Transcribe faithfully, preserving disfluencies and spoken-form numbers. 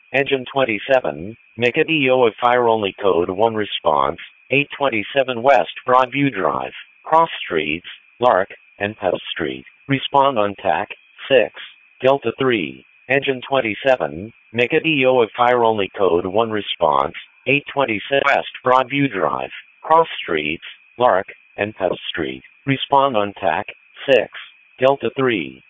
Engine twenty-seven, make it E O of fire only code one response, eight twenty-seven West Broadview Drive, Cross Streets, Lark, and Pell Street. Respond on T A C, six, Delta three. Engine twenty-seven, make it E O of fire only code one response, eight twenty-seven West Broadview Drive, Cross Streets, Lark, and Pell Street. Respond on T A C, six, Delta three.